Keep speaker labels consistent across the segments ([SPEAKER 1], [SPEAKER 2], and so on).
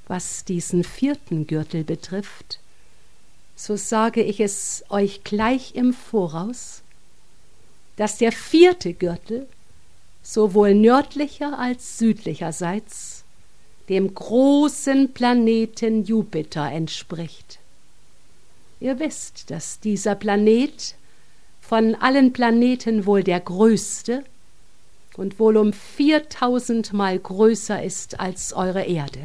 [SPEAKER 1] Was diesen 4. Gürtel betrifft, so sage ich es euch gleich im Voraus, dass der 4. Gürtel sowohl nördlicher als südlicherseits dem großen Planeten Jupiter entspricht. Ihr wisst, dass dieser Planet von allen Planeten wohl der größte und wohl um 4000-mal größer ist als eure Erde.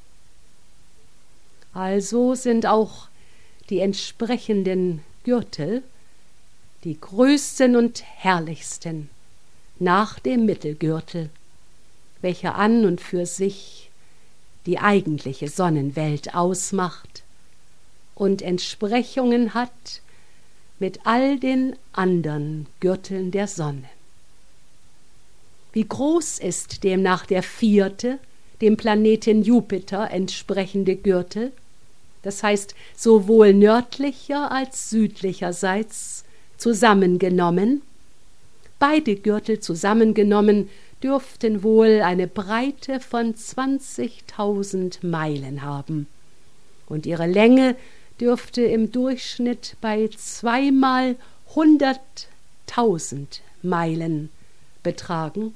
[SPEAKER 1] Also sind auch die entsprechenden Gürtel die größten und herrlichsten nach dem Mittelgürtel, welcher an und für sich die eigentliche Sonnenwelt ausmacht und Entsprechungen hat mit all den anderen Gürteln der Sonne. Wie groß ist demnach der 4., dem Planeten Jupiter entsprechende Gürtel, das heißt sowohl nördlicher als südlicherseits zusammengenommen? Beide Gürtel zusammengenommen dürften wohl eine Breite von 20.000 Meilen haben, und ihre Länge dürfte im Durchschnitt bei 2 mal 100.000 Meilen betragen.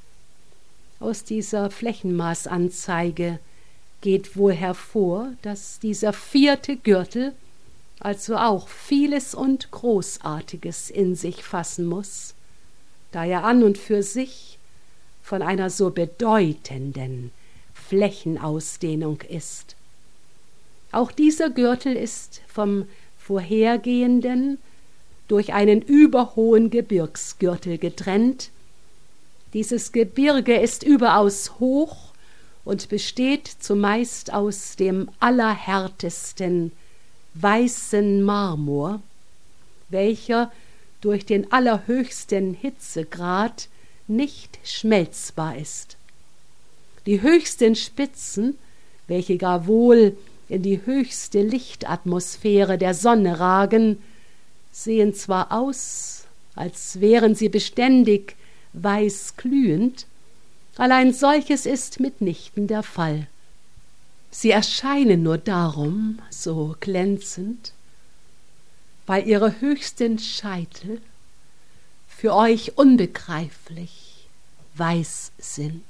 [SPEAKER 1] Aus dieser Flächenmaßanzeige geht wohl hervor, dass dieser 4. Gürtel also auch vieles und Großartiges in sich fassen muß, da er an und für sich von einer so bedeutenden Flächenausdehnung ist. Auch dieser Gürtel ist vom vorhergehenden durch einen überhohen Gebirgsgürtel getrennt. Dieses Gebirge ist überaus hoch und besteht zumeist aus dem allerhärtesten weißen Marmor, welcher durch den allerhöchsten Hitzegrad nicht schmelzbar ist. Die höchsten Spitzen, welche gar wohl in die höchste Lichtatmosphäre der Sonne ragen, sehen zwar aus, als wären sie beständig weiß glühend, allein solches ist mitnichten der Fall. Sie erscheinen nur darum so glänzend, weil ihre höchsten Scheitel für euch unbegreiflich weiß sind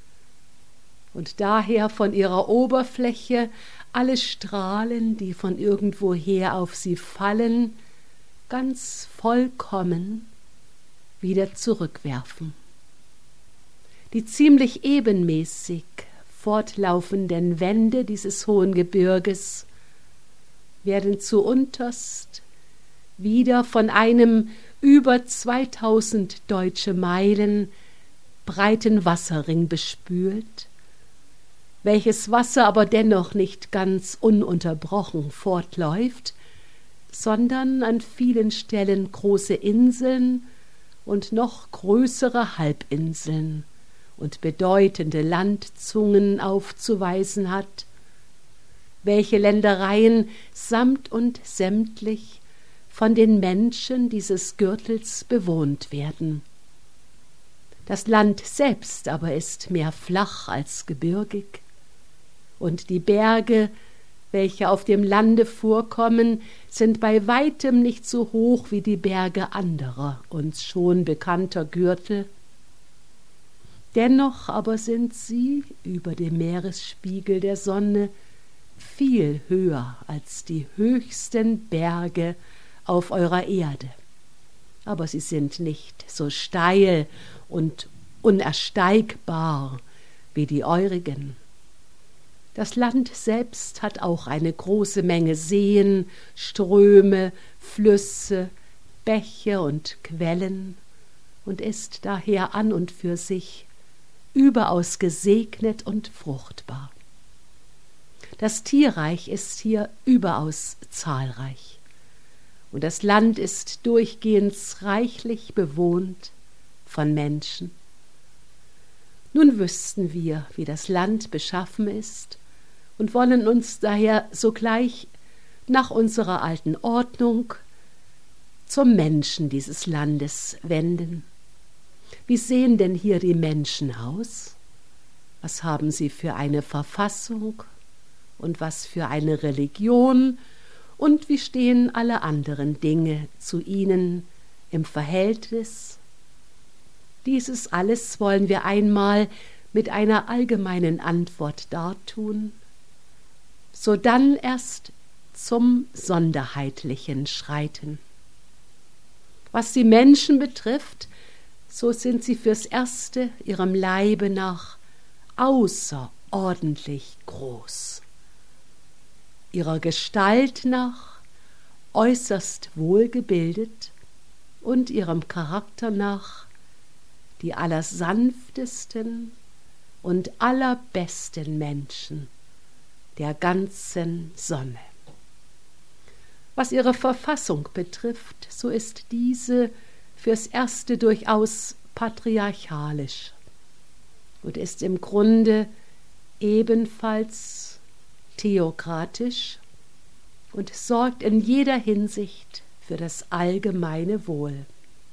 [SPEAKER 1] und daher von ihrer Oberfläche alle Strahlen, die von irgendwoher auf sie fallen, ganz vollkommen wieder zurückwerfen. Die ziemlich ebenmäßig fortlaufenden Wände dieses hohen Gebirges werden zuunterst wieder von einem über 2000 deutsche Meilen breiten Wasserring bespült, welches Wasser aber dennoch nicht ganz ununterbrochen fortläuft, sondern an vielen Stellen große Inseln und noch größere Halbinseln und bedeutende Landzungen aufzuweisen hat, welche Ländereien samt und sämtlich von den Menschen dieses Gürtels bewohnt werden. Das Land selbst aber ist mehr flach als gebirgig, und die Berge, welche auf dem Lande vorkommen, sind bei weitem nicht so hoch wie die Berge anderer uns schon bekannter Gürtel. Dennoch aber sind sie über dem Meeresspiegel der Sonne viel höher als die höchsten Berge auf eurer Erde. Aber sie sind nicht so steil und unersteigbar wie die eurigen. Das Land selbst hat auch eine große Menge Seen, Ströme, Flüsse, Bäche und Quellen und ist daher an und für sich überaus gesegnet und fruchtbar. Das Tierreich ist hier überaus zahlreich, und das Land ist durchgehend reichlich bewohnt von Menschen. Nun wüssten wir, wie das Land beschaffen ist, und wollen uns daher sogleich nach unserer alten Ordnung zum Menschen dieses Landes wenden. Wie sehen denn hier die Menschen aus? Was haben sie für eine Verfassung und was für eine Religion und wie stehen alle anderen Dinge zu ihnen im Verhältnis? Dieses alles wollen wir einmal mit einer allgemeinen Antwort dartun, sodann erst zum Sonderheitlichen schreiten. Was die Menschen betrifft, so sind sie fürs Erste ihrem Leibe nach außerordentlich groß, ihrer Gestalt nach äußerst wohlgebildet und ihrem Charakter nach die allersanftesten und allerbesten Menschen der ganzen Sonne. Was ihre Verfassung betrifft, so ist diese fürs Erste durchaus patriarchalisch und ist im Grunde ebenfalls theokratisch und sorgt in jeder Hinsicht für das allgemeine Wohl.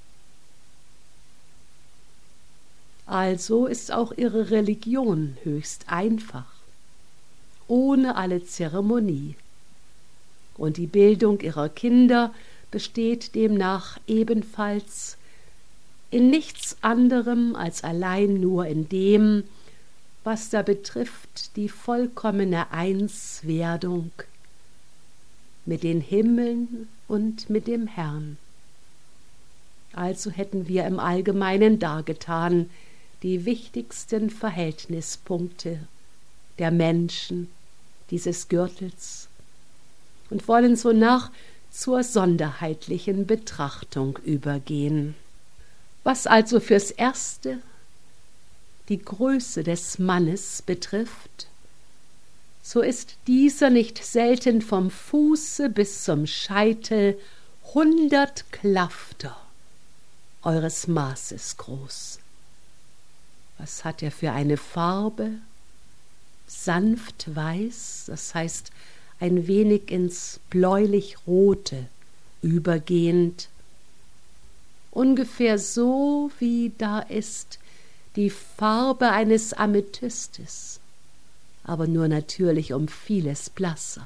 [SPEAKER 1] Also ist auch ihre Religion höchst einfach, ohne alle Zeremonie, und die Bildung ihrer Kinder besteht demnach ebenfalls in nichts anderem als allein nur in dem, was da betrifft die vollkommene Einswerdung mit den Himmeln und mit dem Herrn. Also hätten wir im Allgemeinen dargetan die wichtigsten Verhältnispunkte der Menschen dieses Gürtels und wollen sonach zur sonderheitlichen Betrachtung übergehen. Was also fürs Erste die Größe des Mannes betrifft, so ist dieser nicht selten vom Fuße bis zum Scheitel 100 Klafter eures Maßes groß. Was hat er für eine Farbe? Sanft weiß, das heißt ein wenig ins bläulich-rote übergehend, ungefähr so wie da ist die Farbe eines Amethystes, aber nur natürlich um vieles blasser.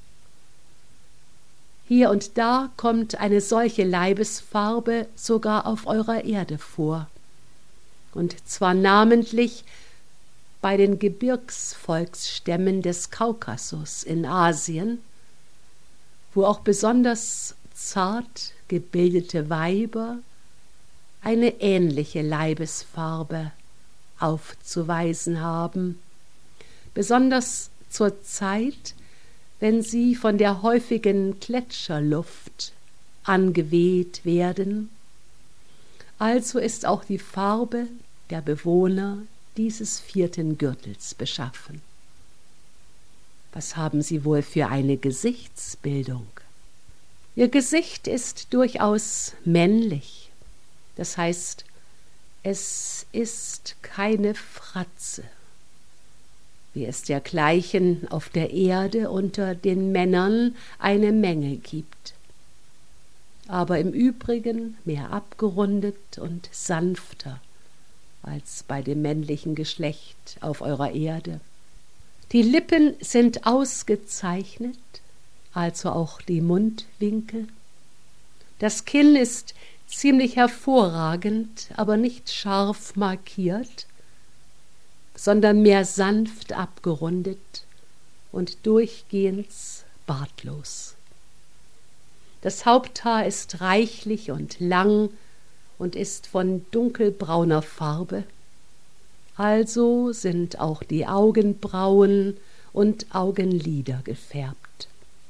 [SPEAKER 1] Hier und da kommt eine solche Leibesfarbe sogar auf eurer Erde vor, und zwar namentlich bei den Gebirgsvolksstämmen des Kaukasus in Asien, wo auch besonders zart gebildete Weiber eine ähnliche Leibesfarbe aufzuweisen haben, besonders zur Zeit, wenn sie von der häufigen Gletscherluft angeweht werden. Also ist auch die Farbe der Bewohner dieses 4. Gürtels beschaffen. Was haben sie wohl für eine Gesichtsbildung? Ihr Gesicht ist durchaus männlich, das heißt, es ist keine Fratze, wie es dergleichen auf der Erde unter den Männern eine Menge gibt, aber im Übrigen mehr abgerundet und sanfter als bei dem männlichen Geschlecht auf eurer Erde. Die Lippen sind ausgezeichnet, also auch die Mundwinkel. Das Kinn ist ziemlich hervorragend, aber nicht scharf markiert, sondern mehr sanft abgerundet und durchgehend bartlos. Das Haupthaar ist reichlich und lang und ist von dunkelbrauner Farbe, also sind auch die Augenbrauen und Augenlider gefärbt.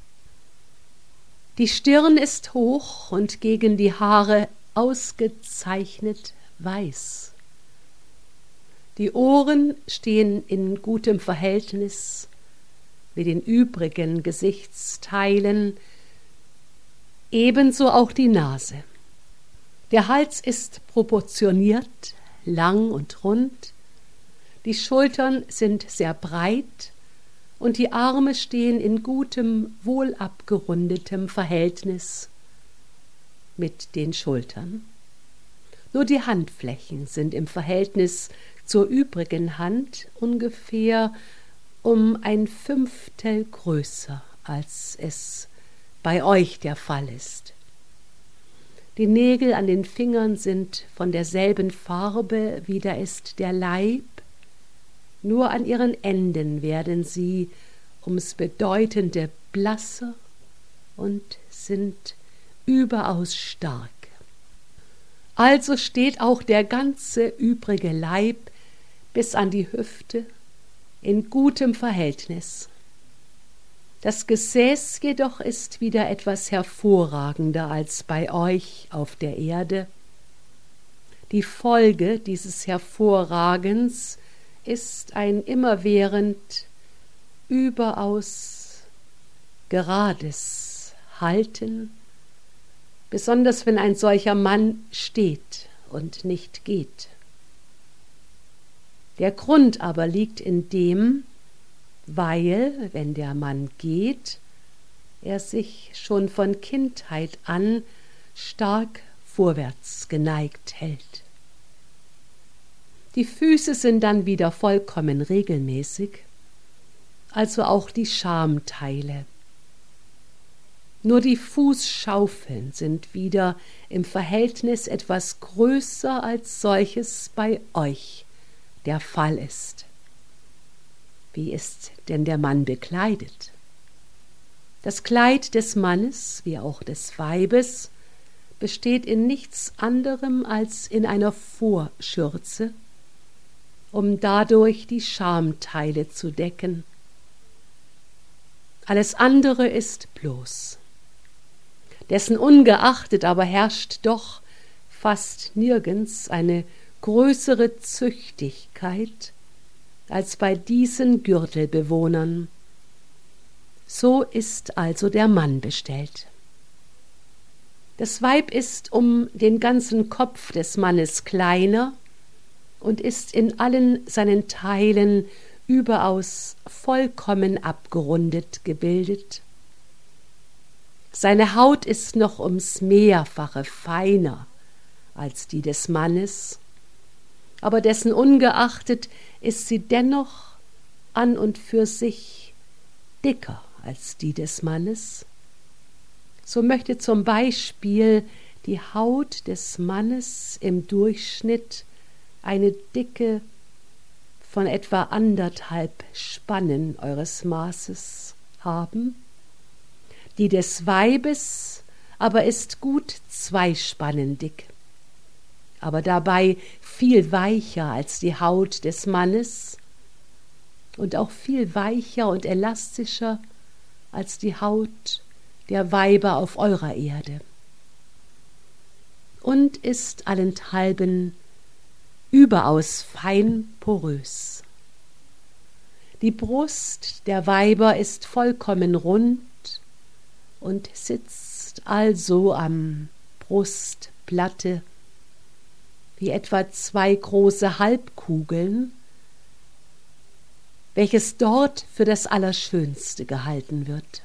[SPEAKER 1] Die Stirn ist hoch und gegen die Haare ausgezeichnet weiß. Die Ohren stehen in gutem Verhältnis mit den übrigen Gesichtsteilen, ebenso auch die Nase. Der Hals ist proportioniert, lang und rund, die Schultern sind sehr breit und die Arme stehen in gutem, wohlabgerundetem Verhältnis mit den Schultern. Nur die Handflächen sind im Verhältnis zur übrigen Hand ungefähr um 1/5 größer, als es bei euch der Fall ist. Die Nägel an den Fingern sind von derselben Farbe, wie da ist der Leib, nur an ihren Enden werden sie ums Bedeutende blasser und sind überaus stark. Also steht auch der ganze übrige Leib bis an die Hüfte in gutem Verhältnis. Das Gesäß jedoch ist wieder etwas hervorragender als bei euch auf der Erde. Die Folge dieses Hervorragens ist ein immerwährend überaus gerades Halten, besonders wenn ein solcher Mann steht und nicht geht. Der Grund aber liegt in dem, weil, wenn der Mann geht, er sich schon von Kindheit an stark vorwärts geneigt hält. Die Füße sind dann wieder vollkommen regelmäßig, also auch die Schamteile. Nur die Fußschaufeln sind wieder im Verhältnis etwas größer, als solches bei euch der Fall ist. Wie ist denn der Mann bekleidet? Das Kleid des Mannes, wie auch des Weibes, besteht in nichts anderem als in einer Vorschürze, um dadurch die Schamteile zu decken. Alles andere ist bloß. Dessen ungeachtet aber herrscht doch fast nirgends eine größere Züchtigkeit als bei diesen Gürtelbewohnern. So ist also der Mann bestellt. Das Weib ist um den ganzen Kopf des Mannes kleiner und ist in allen seinen Teilen überaus vollkommen abgerundet gebildet. Seine Haut ist noch ums Mehrfache feiner als die des Mannes, aber dessen ungeachtet ist sie dennoch an und für sich dicker als die des Mannes. So möchte zum Beispiel die Haut des Mannes im Durchschnitt eine Dicke von etwa 1,5 Spannen eures Maßes haben. Die des Weibes aber ist gut 2 Spannen dick, aber dabei viel weicher als die Haut des Mannes und auch viel weicher und elastischer als die Haut der Weiber auf eurer Erde und ist allenthalben überaus fein porös. Die Brust der Weiber ist vollkommen rund und sitzt also am Brustplatte wie etwa 2 große Halbkugeln, welches dort für das Allerschönste gehalten wird.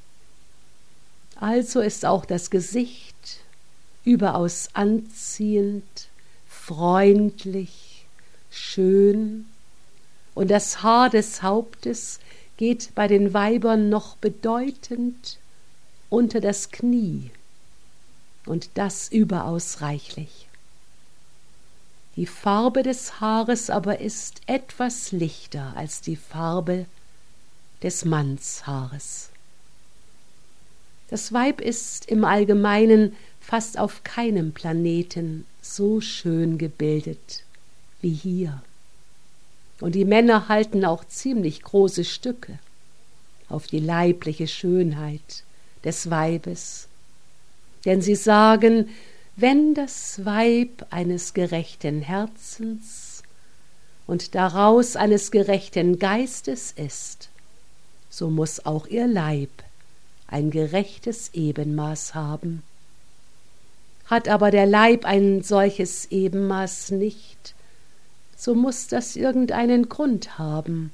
[SPEAKER 1] Also ist auch das Gesicht überaus anziehend, freundlich, schön, und das Haar des Hauptes geht bei den Weibern noch bedeutend unter das Knie, und das überaus reichlich. Die Farbe des Haares aber ist etwas lichter als die Farbe des Mannshaares. Das Weib ist im Allgemeinen fast auf keinem Planeten so schön gebildet wie hier. Und die Männer halten auch ziemlich große Stücke auf die leibliche Schönheit des Weibes. Denn sie sagen, wenn das Weib eines gerechten Herzens und daraus eines gerechten Geistes ist, so muß auch ihr Leib ein gerechtes Ebenmaß haben. Hat aber der Leib ein solches Ebenmaß nicht, so muß das irgendeinen Grund haben.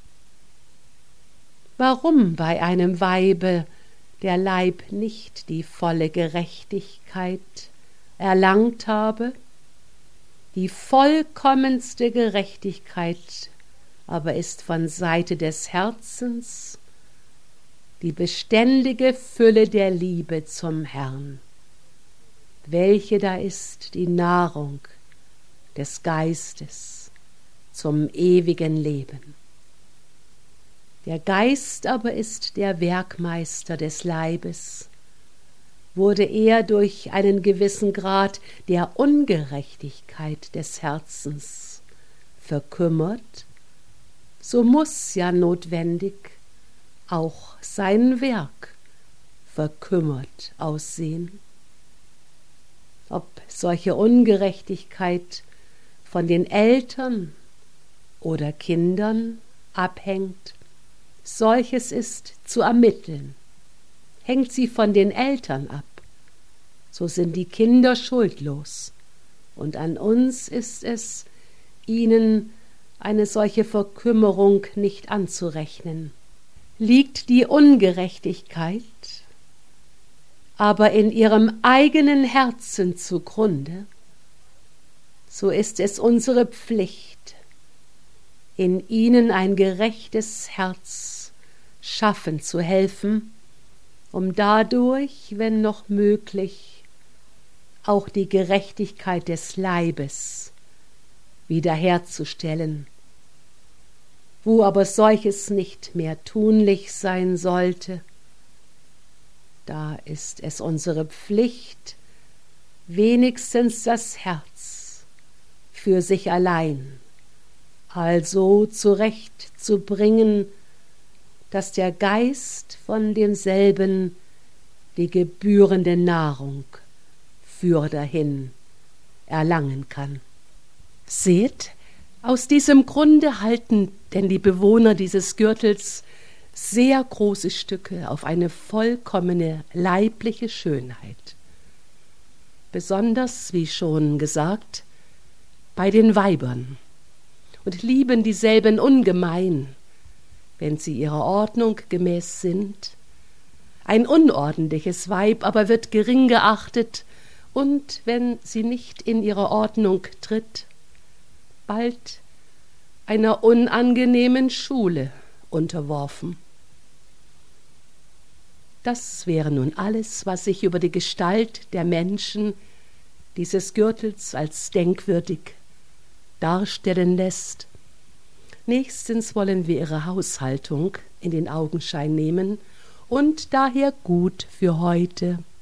[SPEAKER 1] Warum bei einem Weibe der Leib nicht die volle Gerechtigkeit erlangt habe? Die vollkommenste Gerechtigkeit aber ist von Seite des Herzens die beständige Fülle der Liebe zum Herrn, welche da ist die Nahrung des Geistes zum ewigen Leben. Der Geist aber ist der Werkmeister des Leibes. Wurde er durch einen gewissen Grad der Ungerechtigkeit des Herzens verkümmert, so muß ja notwendig auch sein Werk verkümmert aussehen. Ob solche Ungerechtigkeit von den Eltern oder Kindern abhängt, solches ist zu ermitteln. Hängt sie von den Eltern ab, so sind die Kinder schuldlos, und an uns ist es, ihnen eine solche Verkümmerung nicht anzurechnen. Liegt die Ungerechtigkeit aber in ihrem eigenen Herzen zugrunde, so ist es unsere Pflicht, in ihnen ein gerechtes Herz schaffen zu helfen, um dadurch, wenn noch möglich, auch die Gerechtigkeit des Leibes wiederherzustellen. Wo aber solches nicht mehr tunlich sein sollte, da ist es unsere Pflicht, wenigstens das Herz für sich allein also zurechtzubringen, dass der Geist von demselben die gebührende Nahrung fürderhin erlangen kann. Seht, aus diesem Grunde halten denn die Bewohner dieses Gürtels sehr große Stücke auf eine vollkommene leibliche Schönheit. Besonders, wie schon gesagt, bei den Weibern, und lieben dieselben ungemein, wenn sie ihrer Ordnung gemäß sind. Ein unordentliches Weib aber wird gering geachtet und, wenn sie nicht in ihre Ordnung tritt, bald einer unangenehmen Schule unterworfen. Das wäre nun alles, was sich über die Gestalt der Menschen dieses Gürtels als denkwürdig darstellen lässt. Nächstens wollen wir ihre Haushaltung in den Augenschein nehmen und daher gut für heute